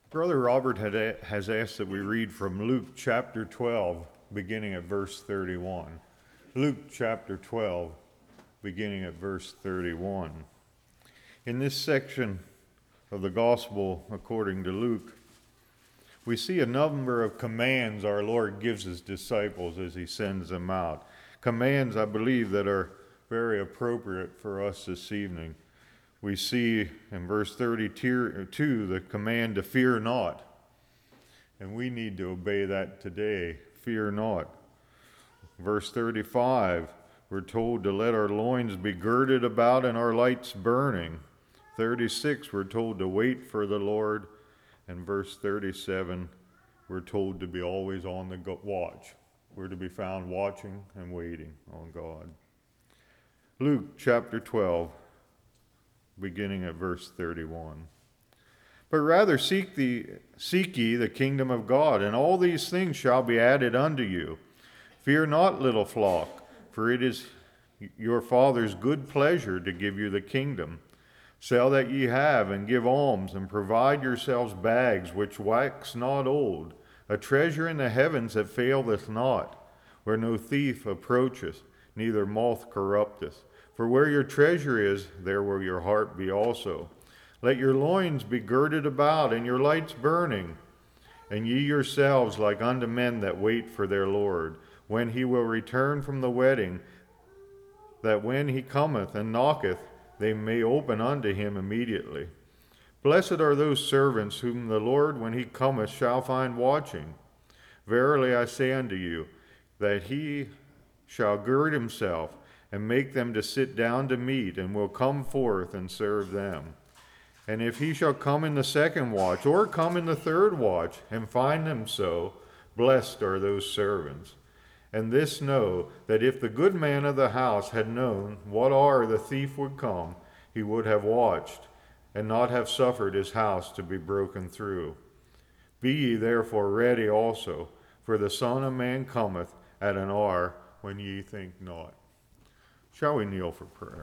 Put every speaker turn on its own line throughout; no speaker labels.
Brother Robert has asked that we read from Luke chapter 12, beginning at verse 31. Luke chapter 12, beginning at verse 31. In this section of the Gospel according to Luke, we see a number of commands our Lord gives his disciples as he sends them out. Commands, I believe, that are very appropriate for us this evening. We see in verse 32 the command to fear not. And we need to obey that today. Fear not. Verse 35, we're told to let our loins be girded about and our lights burning. 36, we're told to wait for the Lord. And verse 37, we're told to be always on the watch. We're to be found watching and waiting on God. Luke chapter 12. Beginning at verse 31. But rather seek ye the kingdom of God, and all these things shall be added unto you. Fear not, little flock, for it is your Father's good pleasure to give you the kingdom. Sell that ye have, and give alms, and provide yourselves bags which wax not old, a treasure in the heavens that faileth not, where no thief approacheth, neither moth corrupteth. For where your treasure is, there will your heart be also. Let your loins be girded about, and your lights burning. And ye yourselves like unto men that wait for their Lord, when he will return from the wedding, that when he cometh and knocketh, they may open unto him immediately. Blessed are those servants whom the Lord, when he cometh, shall find watching. Verily I say unto you, that he shall gird himself, and make them to sit down to meat, and will come forth and serve them. And if he shall come in the second watch, or come in the third watch, and find them so, blessed are those servants. And this know, that if the good man of the house had known what hour the thief would come, he would have watched, and not have suffered his house to be broken through. Be ye therefore ready also, for the Son of Man cometh at an hour when ye think not. Shall we kneel for prayer?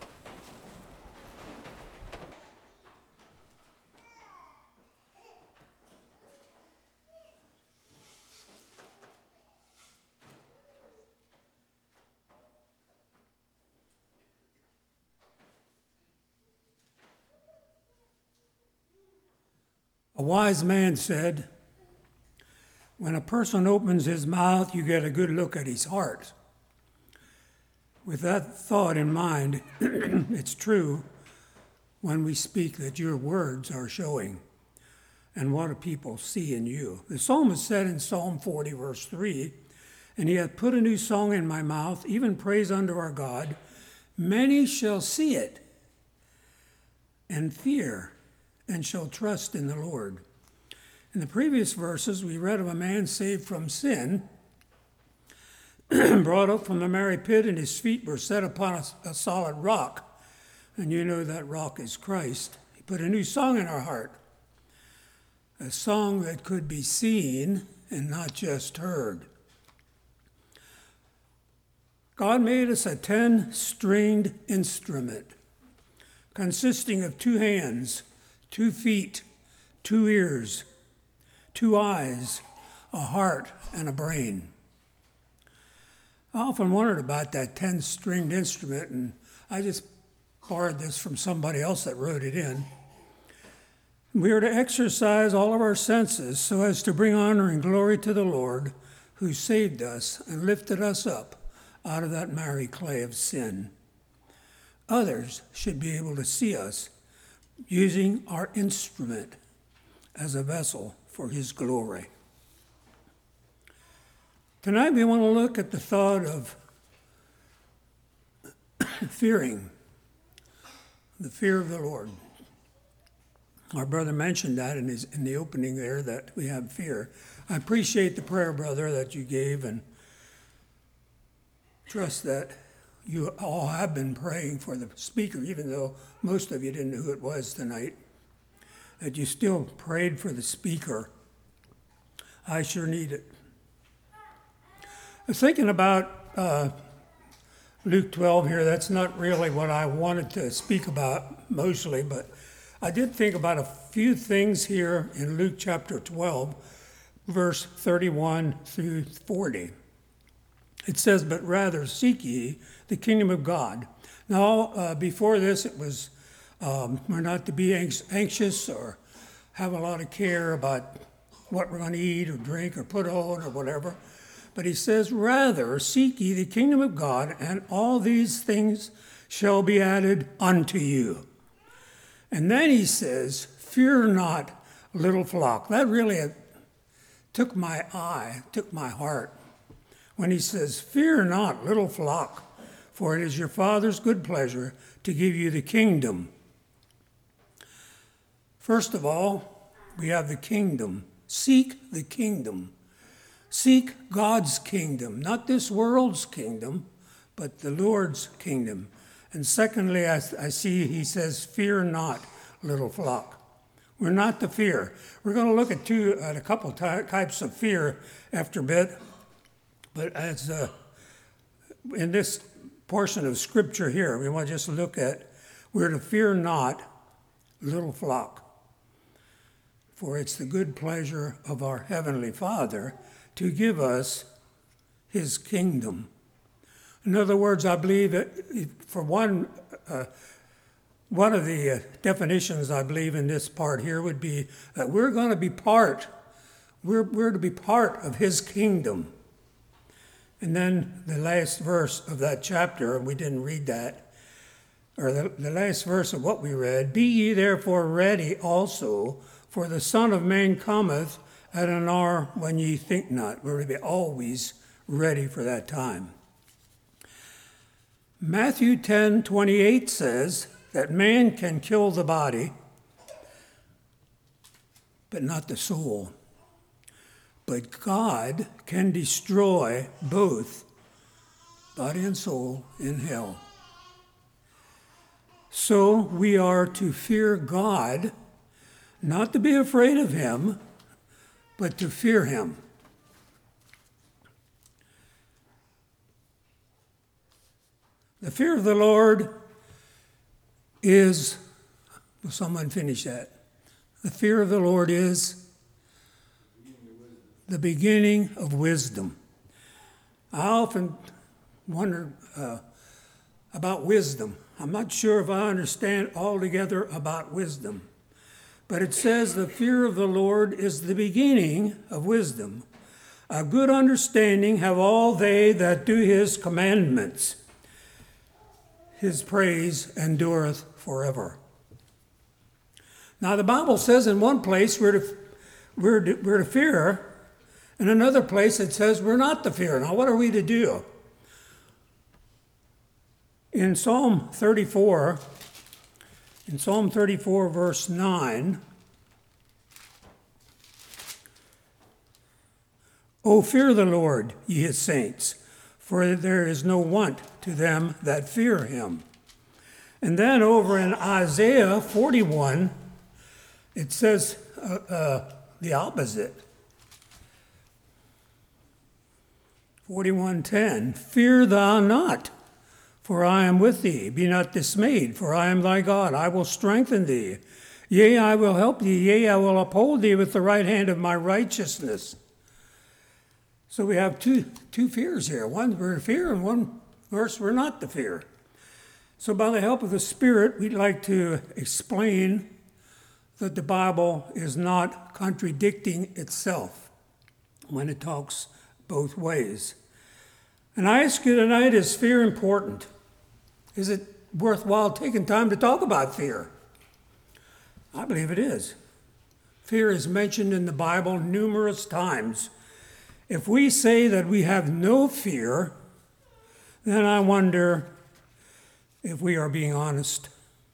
A wise man said, when a person opens his mouth, you get a good look at his heart. With that thought in mind, it's true when we speak that your words are showing and what do people see in you. The psalmist said in Psalm 40, verse 3, and he hath put a new song in my mouth, even praise unto our God. Many shall see it and fear and shall trust in the Lord. In the previous verses, we read of a man saved from sin, brought up from the merry pit, and his feet were set upon a solid rock. And you know that rock is Christ. He put a new song in our heart, a song that could be seen and not just heard. God made us a 10-stringed instrument consisting of 2 hands, 2 feet, 2 ears, 2 eyes, a heart, and a brain. I often wondered about that 10-stringed instrument, and I just borrowed this from somebody else that wrote it in. We are to exercise all of our senses so as to bring honor and glory to the Lord, who saved us and lifted us up out of that miry clay of sin. Others should be able to see us using our instrument as a vessel for his glory. Tonight we want to look at the thought of fearing, the fear of the Lord. Our brother mentioned that in the opening there, that we have fear. I appreciate the prayer, brother, that you gave, and trust that you all have been praying for the speaker, even though most of you didn't know who it was tonight, that you still prayed for the speaker. I sure need it. I was thinking about Luke 12 here. That's not really what I wanted to speak about mostly, but I did think about a few things here in Luke chapter 12, verse 31 through 40. It says, "But rather seek ye the kingdom of God." Now, before this, it was we're not to be anxious or have a lot of care about what we're going to eat or drink or put on or whatever. But he says, "Rather seek ye the kingdom of God, and all these things shall be added unto you." And then he says, "Fear not, little flock." That really took my eye, took my heart, when he says, "Fear not, little flock, for it is your Father's good pleasure to give you the kingdom." First of all, we have the kingdom. Seek the kingdom. Seek God's kingdom, not this world's kingdom, but the Lord's kingdom. And secondly, I see he says, "Fear not, little flock." We're not to fear. We're going to look at a couple types of fear after a bit. But as in this portion of Scripture here, we want to just look at, we're to fear not, little flock. For it's the good pleasure of our Heavenly Father to give us His kingdom. In other words, I believe that for one of the definitions I believe in this part here would be that we're going to be we're to be part of His kingdom. And then the last verse of that chapter, we didn't read that, or the last verse of what we read, "Be ye therefore ready also, for the Son of Man cometh at an hour when ye think not." We're to be always ready for that time. Matthew 10:28 says that man can kill the body, but not the soul. But God can destroy both body and soul in hell. So we are to fear God, not to be afraid of Him, but to fear Him. The fear of the Lord is, will someone finish that? The fear of the Lord is the beginning of wisdom. I often wonder about wisdom. I'm not sure if I understand altogether about wisdom. But it says the fear of the Lord is the beginning of wisdom. A good understanding have all they that do His commandments. His praise endureth forever. Now the Bible says in one place we're to fear. In another place it says we're not to fear. Now what are we to do? In Psalm 34 verse 9, "O fear the Lord, ye His saints, for there is no want to them that fear Him." And then over in Isaiah 41, it says the opposite. 41:10, "Fear thou not, for I am with thee. Be not dismayed, for I am thy God. I will strengthen thee. Yea, I will help thee. Yea, I will uphold thee with the right hand of my righteousness." So we have two fears here. One we're to fear, and one verse we're not to fear. So by the help of the Spirit, we'd like to explain that the Bible is not contradicting itself when it talks both ways. And I ask you tonight, is fear important? Is it worthwhile taking time to talk about fear? I believe it is. Fear is mentioned in the Bible numerous times. If we say that we have no fear, then I wonder if we are being honest.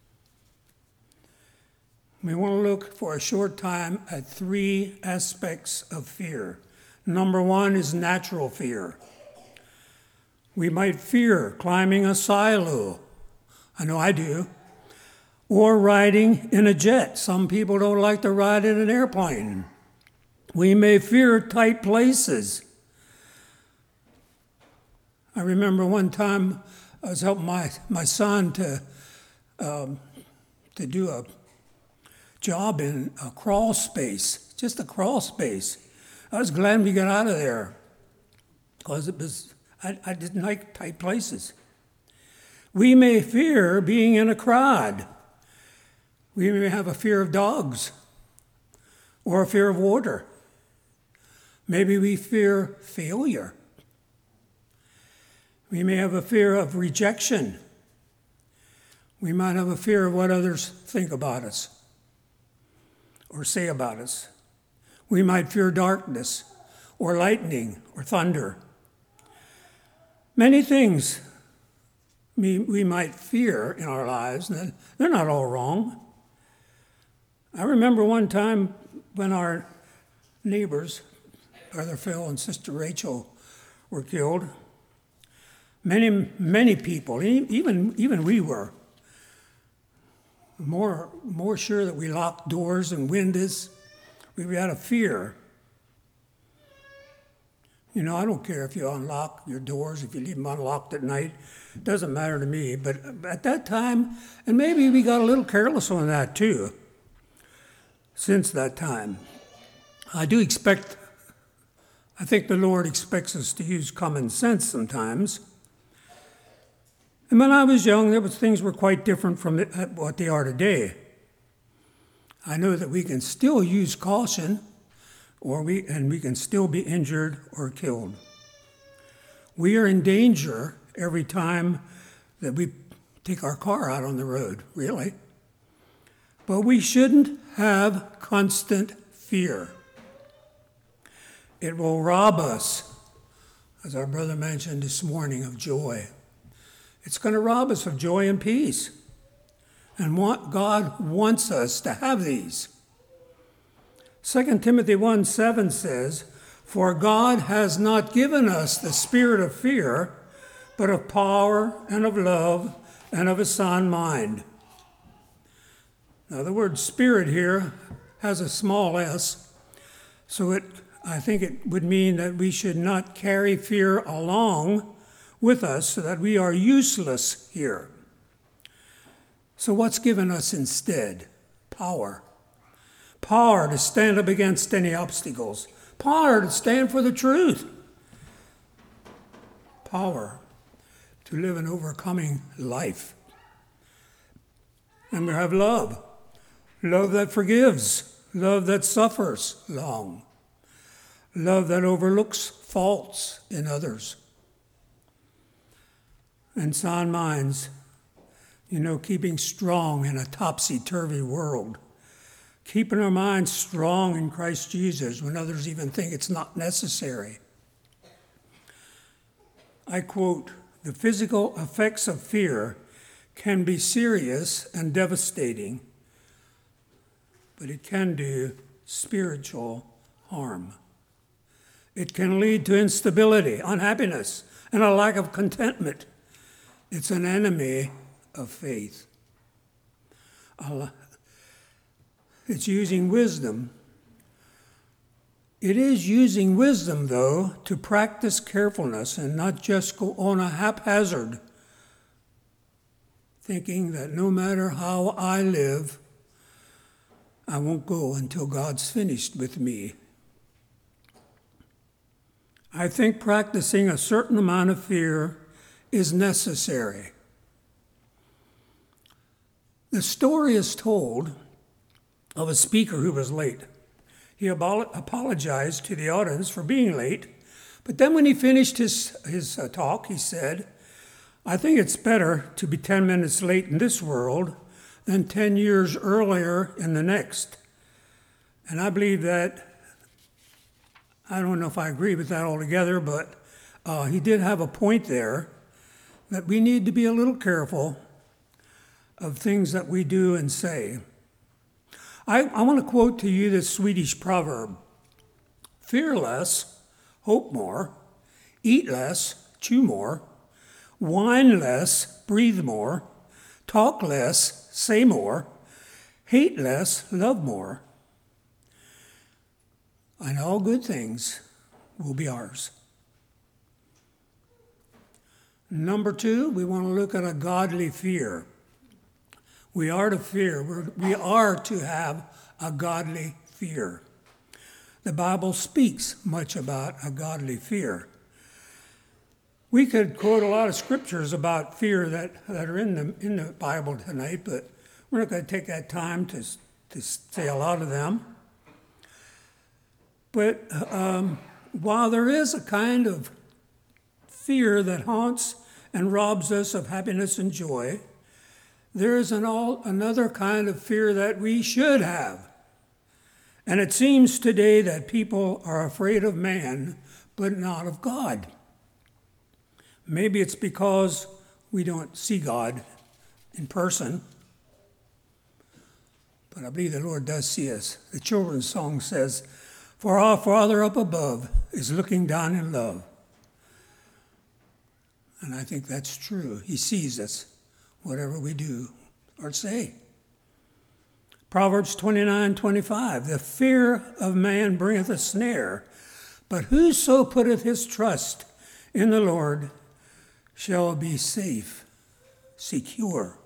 We want to look for a short time at three aspects of fear. Number one is natural fear. We might fear climbing a silo. I know I do. Or riding in a jet. Some people don't like to ride in an airplane. We may fear tight places. I remember one time I was helping my son to do job in a crawl space, just a crawl space. I was glad we got out of there because I didn't like tight places. We may fear being in a crowd. We may have a fear of dogs or a fear of water. Maybe we fear failure. We may have a fear of rejection. We might have a fear of what others think about us or say about us. We might fear darkness or lightning or thunder. Many things we might fear in our lives, and they're not all wrong. I remember one time when our neighbors, Brother Phil and Sister Rachel, were killed. Many people, even we were, more sure that we locked doors and windows. We had a fear. You know, I don't care if you unlock your doors, if you leave them unlocked at night. It doesn't matter to me. But at that time, and maybe we got a little careless on that too, since that time. I think the Lord expects us to use common sense sometimes. And when I was young, things were quite different from what they are today. I know that we can still use caution, we can still be injured or killed. We are in danger every time that we take our car out on the road, really. But we shouldn't have constant fear. It will rob us, as our brother mentioned this morning, of joy. It's going to rob us of joy and peace. And God wants us to have these. 2 Timothy 1:7 says, "For God has not given us the spirit of fear, but of power and of love and of a sound mind." Now the word spirit here has a small s, so I think it would mean that we should not carry fear along with us so that we are useless here. So what's given us instead? Power. Power to stand up against any obstacles. Power to stand for the truth. Power to live an overcoming life. And we have love. Love that forgives. Love that suffers long. Love that overlooks faults in others. And sound minds, keeping strong in a topsy-turvy world. Keeping our minds strong in Christ Jesus when others even think it's not necessary. I quote, "The physical effects of fear can be serious and devastating, but it can do spiritual harm. It can lead to instability, unhappiness, and a lack of contentment. It's an enemy of faith." It's using wisdom. It is using wisdom, though, to practice carefulness and not just go on a haphazard, thinking that no matter how I live, I won't go until God's finished with me. I think practicing a certain amount of fear is necessary. The story is told of a speaker who was late. He apologized to the audience for being late, but then when he finished his talk, he said, "I think it's better to be 10 minutes late in this world than 10 years earlier in the next." And I believe that, I don't know if I agree with that altogether, but he did have a point there, that we need to be a little careful of things that we do and say. I want to quote to you this Swedish proverb: "Fear less, hope more, eat less, chew more, whine less, breathe more, talk less, say more, hate less, love more, and all good things will be ours." Number 2, we want to look at a godly fear. We are to fear. We are to have a godly fear. The Bible speaks much about a godly fear. We could quote a lot of scriptures about fear that are in the Bible tonight, but we're not going to take that time to say a lot of them. But while there is a kind of fear that haunts and robs us of happiness and joy, there is another kind of fear that we should have. And it seems today that people are afraid of man, but not of God. Maybe it's because we don't see God in person, but I believe the Lord does see us. The children's song says, "For our Father up above is looking down in love." And I think that's true. He sees us, whatever we do or say. Proverbs 29:25, "The fear of man bringeth a snare, but whoso putteth his trust in the Lord shall be safe, secure."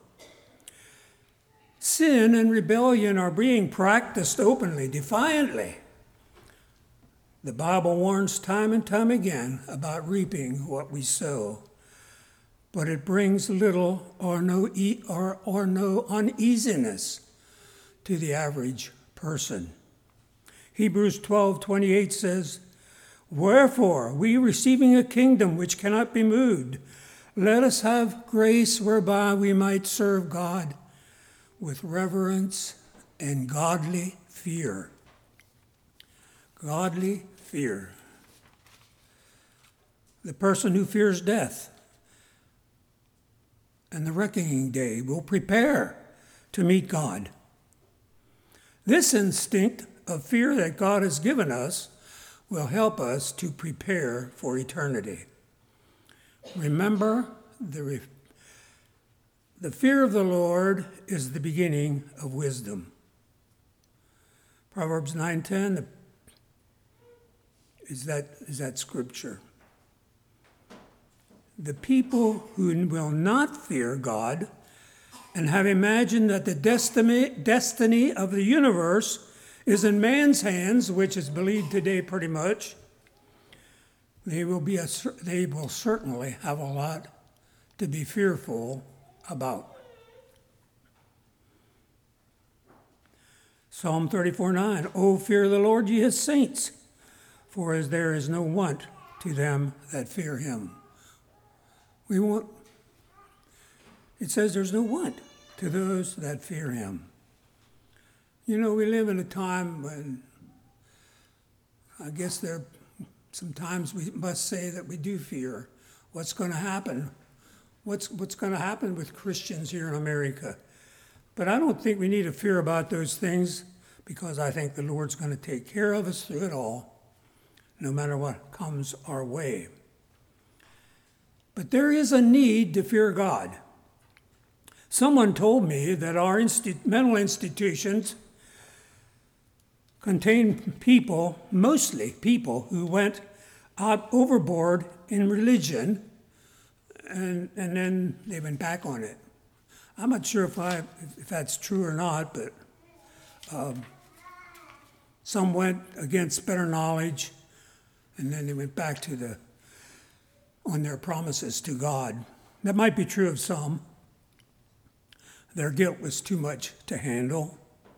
Sin and rebellion are being practiced openly, defiantly. The Bible warns time and time again about reaping what we sow, but it brings little or no uneasiness to the average person. Hebrews 12:28 says, "Wherefore, we receiving a kingdom which cannot be moved, let us have grace whereby we might serve God with reverence and godly fear." Godly fear. The person who fears death and the reckoning day will prepare to meet God. This instinct of fear that God has given us will help us to prepare for eternity. Remember, the fear of the Lord is the beginning of wisdom. Proverbs 9:10 is that scripture. The people who will not fear God and have imagined that the destiny of the universe is in man's hands, which is believed today pretty much, they will certainly have a lot to be fearful about. Psalm 34:9, "O fear the Lord, ye his saints, for as there is no want to them that fear him." It says there's no want to those that fear him. You know, we live in a time when I guess sometimes we must say that we do fear what's going to happen. What's going to happen with Christians here in America? But I don't think we need to fear about those things, because I think the Lord's going to take care of us through it all, no matter what comes our way. But there is a need to fear God. Someone told me that our mental institutions contain people, mostly people, who went out overboard in religion, and then they went back on it. I'm not sure if that's true or not, but some went against better knowledge, and then they went back on their promises to God. That might be true of some. Their guilt was too much to handle.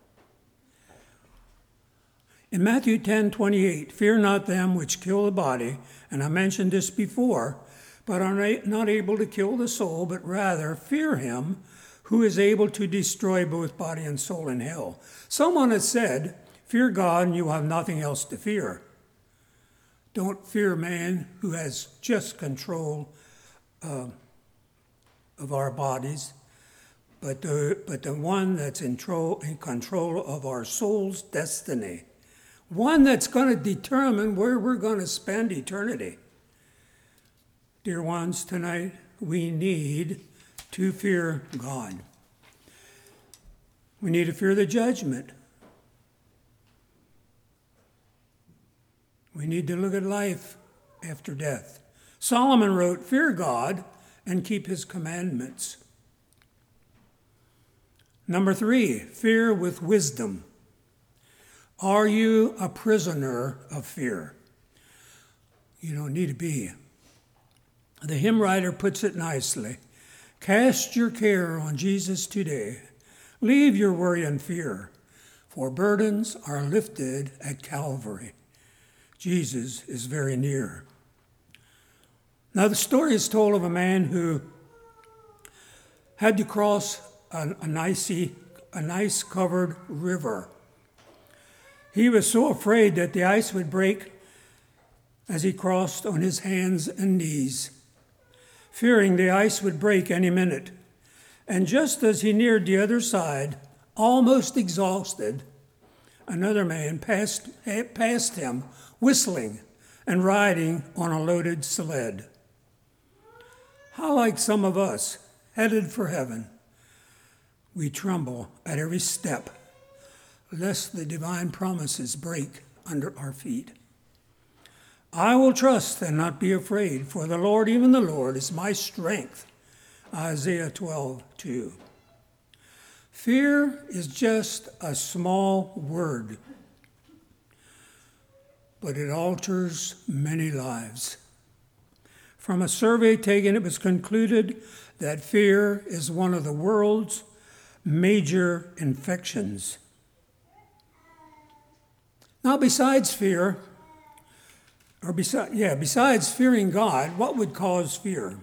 In Matthew 10:28, "Fear not them which kill the body," and I mentioned this before, "but are not able to kill the soul, but rather fear him who is able to destroy both body and soul in hell." Someone has said, "Fear God and you will have nothing else to fear." Don't fear man who has just control of our bodies, but the one that's in control of our soul's destiny. One that's going to determine where we're going to spend eternity. Dear ones, tonight we need to fear God. We need to fear the judgment. We need to look at life after death. Solomon wrote, "Fear God and keep his commandments." Number 3, fear with wisdom. Are you a prisoner of fear? You don't need to be. The hymn writer puts it nicely. Cast your care on Jesus today. Leave your worry and fear, for burdens are lifted at Calvary. Jesus is very near. Now, the story is told of a man who had to cross an ice-covered river. He was so afraid that the ice would break as he crossed on his hands and knees, fearing the ice would break any minute. And just as he neared the other side, almost exhausted, another man passed him, whistling and riding on a loaded sled. How like some of us, headed for heaven, we tremble at every step, lest the divine promises break under our feet. I will trust and not be afraid, for the Lord, even the Lord, is my strength. Isaiah 12:2. Fear is just a small word, but it alters many lives. From a survey taken, it was concluded that fear is one of the world's major infections. Now, besides fearing God, what would cause fear?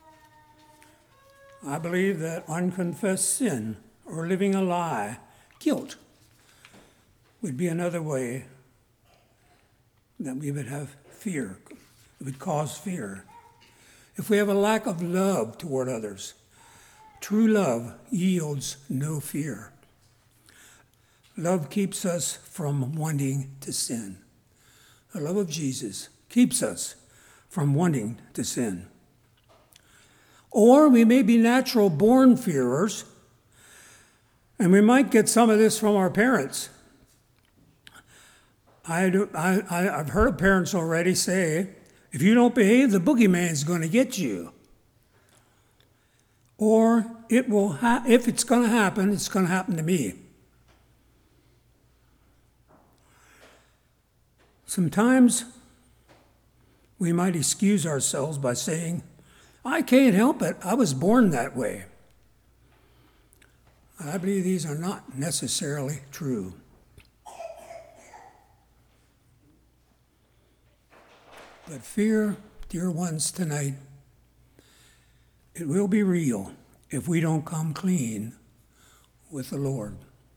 I believe that unconfessed sin or living a lie, guilt, would be another way that we would have fear. It would cause fear. If we have a lack of love toward others, true love yields no fear. Love keeps us from wanting to sin. The love of Jesus keeps us from wanting to sin. Or we may be natural born fearers, and we might get some of this from our parents. I've heard of parents already say, if you don't behave, the boogeyman's going to get you. Or if it's going to happen, it's going to happen to me. Sometimes we might excuse ourselves by saying, I can't help it, I was born that way. I believe these are not necessarily true. But fear, dear ones, tonight, it will be real if we don't come clean with the Lord.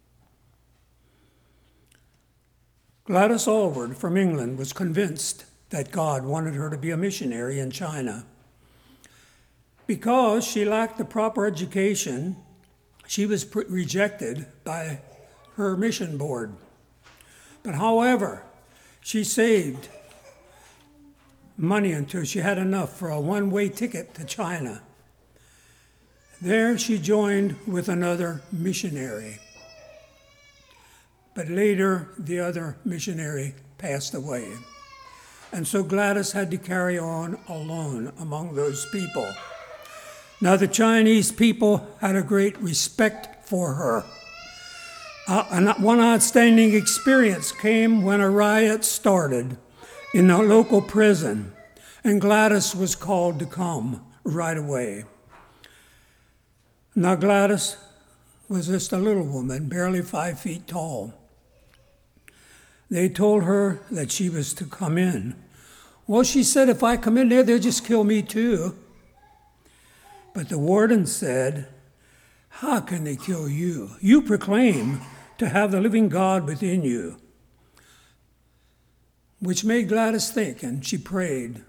Gladys Aylward from England was convinced that God wanted her to be a missionary in China. Because she lacked the proper education, she was rejected by her mission board. But however, she saved money until she had enough for a one-way ticket to China. There she joined with another missionary. But later, the other missionary passed away. And so Gladys had to carry on alone among those people. Now, the Chinese people had a great respect for her. One outstanding experience came when a riot started in a local prison, and Gladys was called to come right away. Now, Gladys was just a little woman, barely 5 feet tall. They told her that she was to come in. Well, she said, if I come in there, they'll just kill me too. But the warden said, how can they kill you? You proclaim to have the living God within you. Which made Gladys think, and she prayed.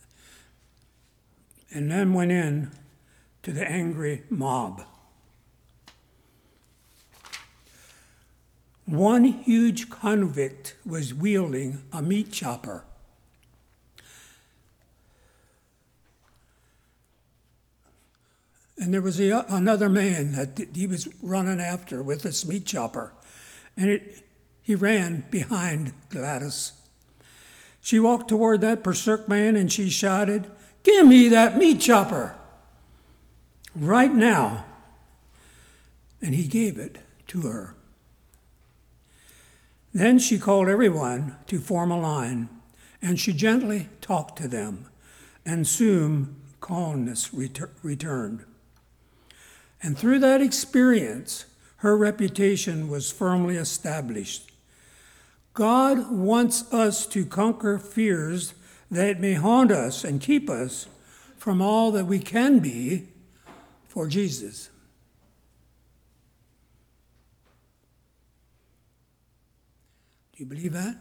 And then went in to the angry mob. One huge convict was wielding a meat chopper. And there was another man that he was running after with this meat chopper. And he ran behind Gladys. She walked toward that berserk man and she shouted, "Give me that meat chopper right now." and he gave it to her. Then she called everyone to form a line, and she gently talked to them, and soon calmness returned. And through that experience, her reputation was firmly established. God wants us to conquer fears that may haunt us and keep us from all that we can be for Jesus. Do you believe that?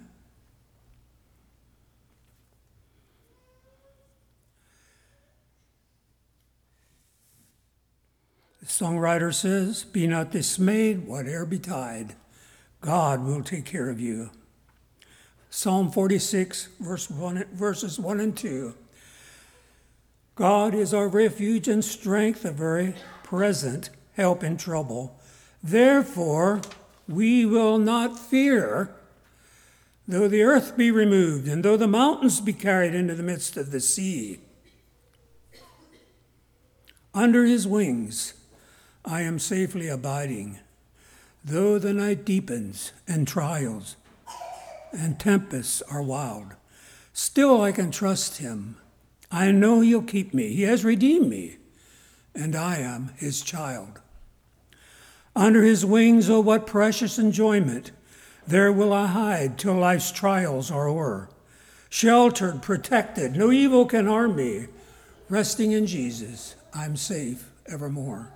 The songwriter says, "Be not dismayed, whate'er betide, God will take care of you." Psalm 46, verses 1 and 2. God is our refuge and strength, a very present help in trouble. Therefore, we will not fear, though the earth be removed, and though the mountains be carried into the midst of the sea. Under his wings I am safely abiding, though the night deepens and trials and tempests are wild. Still I can trust him. I know he'll keep me. He has redeemed me, and I am his child. Under his wings, oh, what precious enjoyment! There will I hide till life's trials are o'er. Sheltered, protected, no evil can harm me. Resting in Jesus, I'm safe evermore.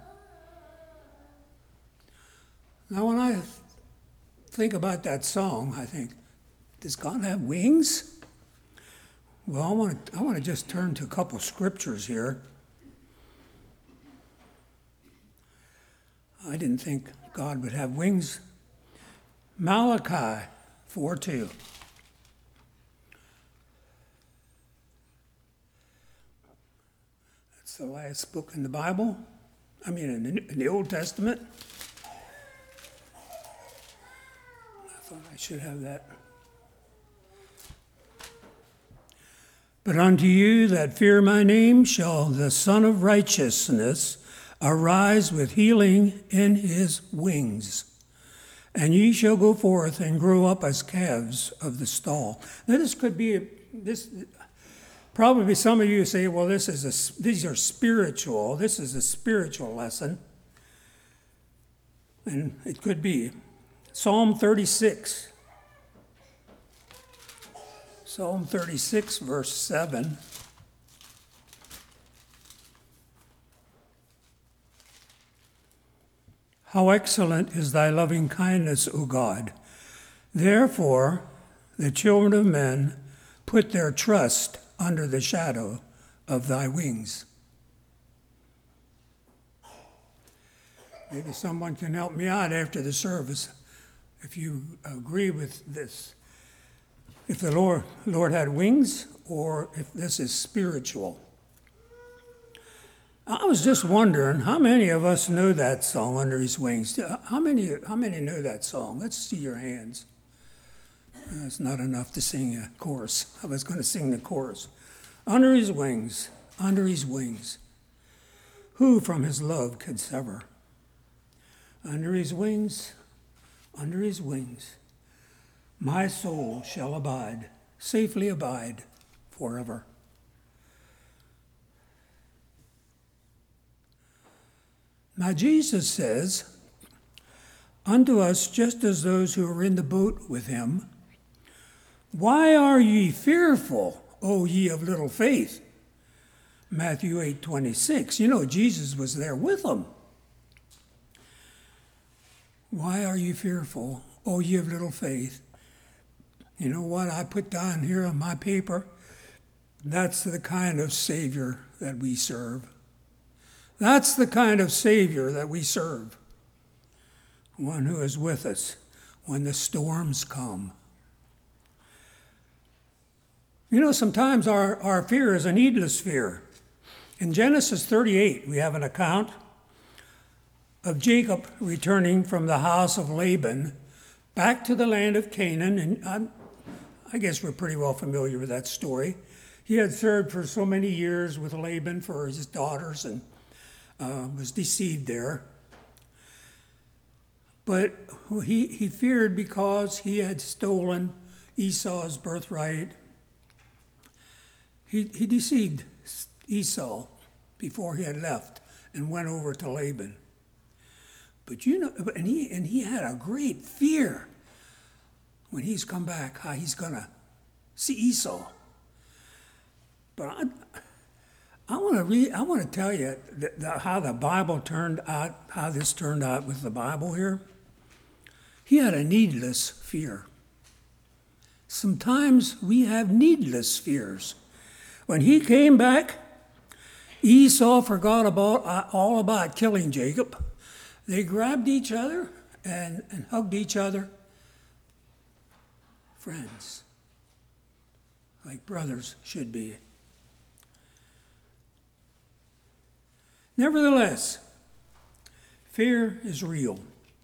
Now, when I think about that song, I think, does God have wings? Well, I want to just turn to a couple scriptures here. I didn't think God would have wings. Malachi 4:2. That's the last book in the Bible. In the Old Testament. I thought I should have that. But unto you that fear my name shall the Son of Righteousness arise with healing in his wings. And ye shall go forth and grow up as calves of the stall. Now probably some of you say, well, these are spiritual. This is a spiritual lesson. And it could be. Psalm 36. Psalm 36, verse 7. How excellent is thy loving kindness, O God! Therefore, the children of men put their trust under the shadow of thy wings. Maybe someone can help me out after the service if you agree with this. If the Lord had wings, or if this is spiritual. I was just wondering, how many of us know that song, Under His Wings? How many know that song? Let's see your hands. It's not enough to sing a chorus. I was going to sing the chorus. Under His wings, under His wings, who from His love could sever? Under His wings, my soul shall abide, safely abide forever. Now Jesus says unto us, just as those who are in the boat with him, why are ye fearful, O ye of little faith? Matthew 8:26. You know, Jesus was there with them. Why are you fearful, O ye of little faith? You know what I put down here on my paper? That's the kind of Savior that we serve. That's the kind of Savior that we serve. One who is with us when the storms come. You know, sometimes our fear is a needless fear. In Genesis 38, we have an account of Jacob returning from the house of Laban back to the land of Canaan, and I guess we're pretty well familiar with that story. He had served for so many years with Laban for his daughters and was deceived there. But he feared because he had stolen Esau's birthright. He deceived Esau before he had left and went over to Laban. But and he had a great fear when he's come back, how he's going to see Esau. But I want to tell you how the Bible turned out, how this turned out with the Bible here. He had a needless fear. Sometimes we have needless fears. When he came back, Esau forgot all about killing Jacob. They grabbed each other and hugged each other. Friends, like brothers should be. Nevertheless, fear is real.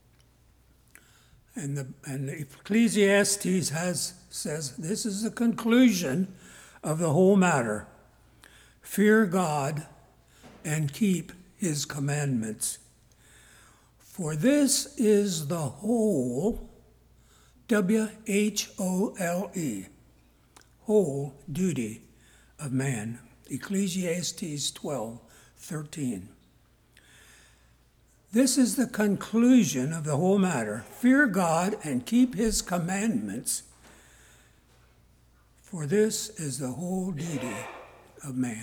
And the Ecclesiastes says this is the conclusion of the whole matter. Fear God and keep his commandments. For this is the whole, W-H-O-L-E, whole duty of man. Ecclesiastes 12:13. This is the conclusion of the whole matter. Fear God and keep his commandments, for this is the whole duty of man.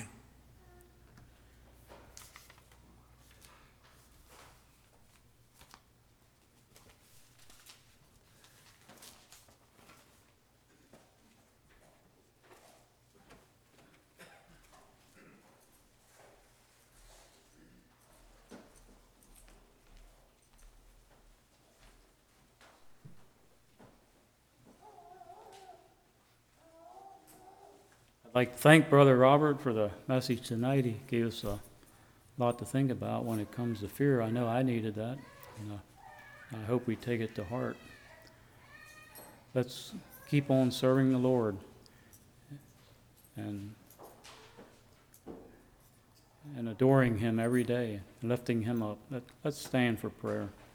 I'd like to thank Brother Robert for the message tonight. He gave us a lot to think about when it comes to fear. I know I needed that, and I hope we take it to heart. Let's keep on serving the Lord and adoring him every day, lifting him up. Let's stand for prayer.